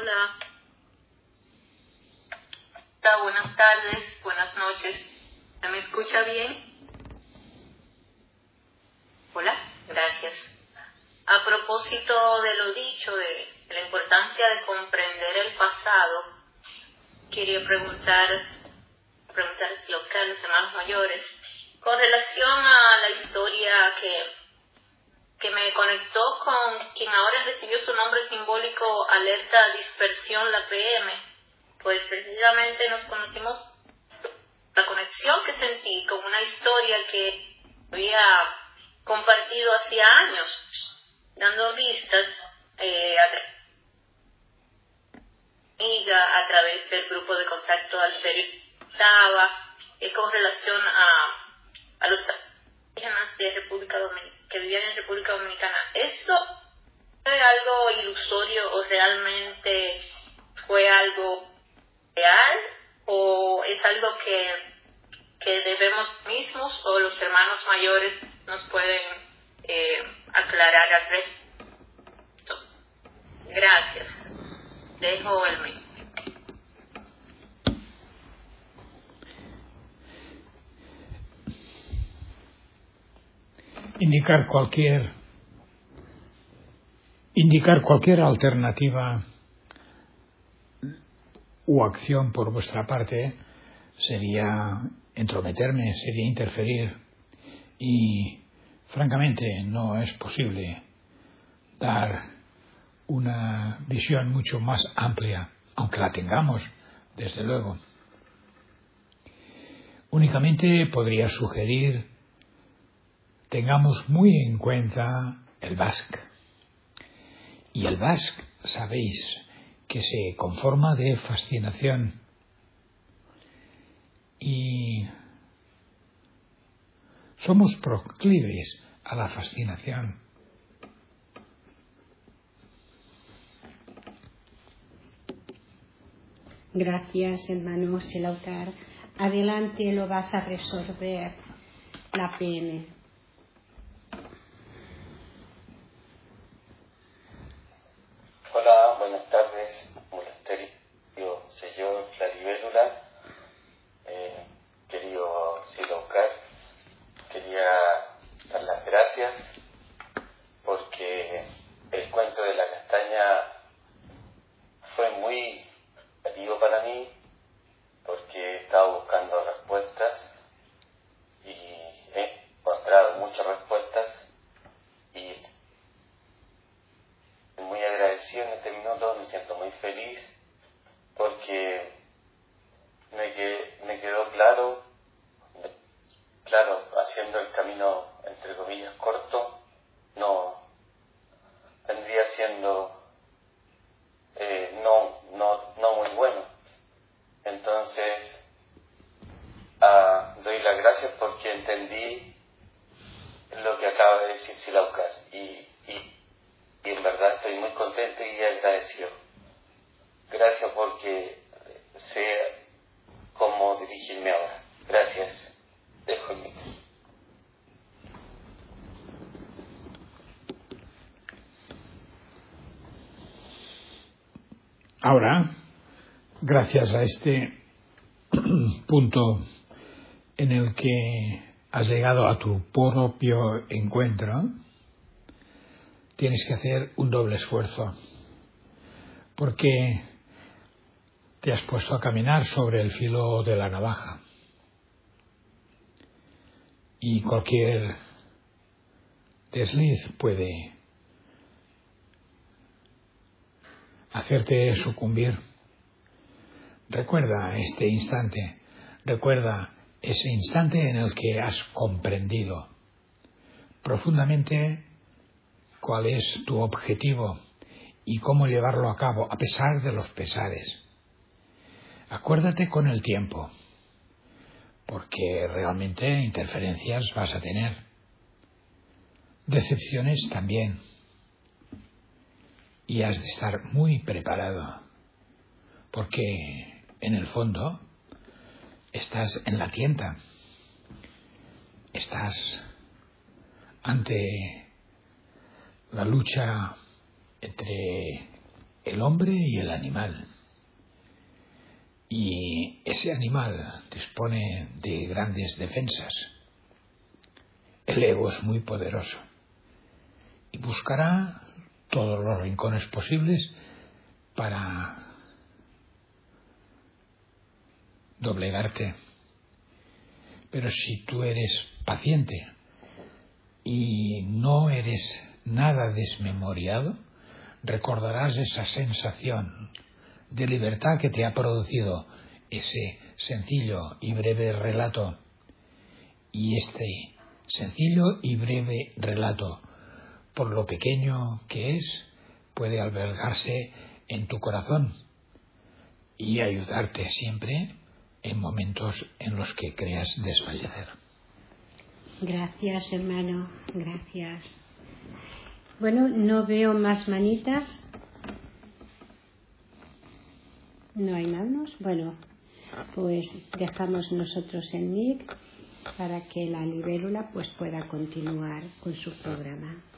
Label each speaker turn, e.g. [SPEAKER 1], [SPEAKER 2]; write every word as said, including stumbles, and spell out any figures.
[SPEAKER 1] Hola. Hola, buenas tardes, buenas noches. ¿Se me escucha bien? Hola, gracias. A propósito de lo dicho, de la importancia de comprender el pasado, quería preguntar, preguntar a los hermanos mayores, con relación a la historia que, que me conectó con quien ahora recibió su nombre simbólico Alerta Dispersión, la P M, pues precisamente nos conocimos, la conexión que sentí con una historia que había compartido hacía años, dando vistas eh, a, a través del grupo de contacto alterio estaba eh, con relación a, a los indígenas de República Dominicana, que vivían en República Dominicana. ¿Eso fue algo ilusorio o realmente fue algo real o es algo que, que debemos mismos o los hermanos mayores nos pueden eh, aclarar al respecto? Gracias. Dejo el mío.
[SPEAKER 2] Indicar cualquier indicar cualquier alternativa u acción por vuestra parte sería entrometerme, sería interferir y francamente no es posible dar una visión mucho más amplia, aunque la tengamos, desde luego. Únicamente podría sugerir tengamos muy en cuenta el Basque. Y el Basque, sabéis, que se conforma de fascinación. Y somos proclives a la fascinación.
[SPEAKER 3] Gracias, hermano Selautar. Adelante, lo vas a resolver la P M.
[SPEAKER 4] Hola, buenas tardes, monasterio, señor La Libélula, eh, querido Selautar, quería dar las gracias porque el cuento de la castaña fue muy activo para mí porque estaba buscando respuestas y he encontrado muchas respuestas y muy agradecido en este minuto, me siento muy feliz porque me, que, me quedó claro, claro, haciendo el camino entre comillas corto, no vendría siendo eh, no, no, no muy bueno. Entonces, ah, doy las gracias porque entendí lo que acaba de decir Selautar y, y Y en verdad estoy muy contento y agradecido. Gracias porque sé cómo dirigirme ahora. Gracias. Dejo el micro.
[SPEAKER 2] Ahora, gracias a este punto en el que has llegado a tu propio encuentro, tienes que hacer un doble esfuerzo, porque te has puesto a caminar sobre el filo de la navaja y cualquier desliz puede hacerte sucumbir. Recuerda este instante, recuerda ese instante en el que has comprendido profundamente cuál es tu objetivo y cómo llevarlo a cabo a pesar de los pesares. Acuérdate con el tiempo, porque realmente interferencias vas a tener, decepciones también, y has de estar muy preparado, porque en el fondo estás en la tienda, estás ante la lucha entre el hombre y el animal. Y ese animal dispone de grandes defensas. El ego es muy poderoso y buscará todos los rincones posibles para doblegarte. Pero si tú eres paciente y no eres nada desmemoriado, recordarás esa sensación de libertad que te ha producido ese sencillo y breve relato. Y este sencillo y breve relato, por lo pequeño que es, puede albergarse en tu corazón y ayudarte siempre en momentos en los que creas desfallecer.
[SPEAKER 3] Gracias, hermano, gracias. Bueno, no veo más manitas. No hay manos. Bueno, pues dejamos nosotros el mic para que la libélula pues pueda continuar con su programa.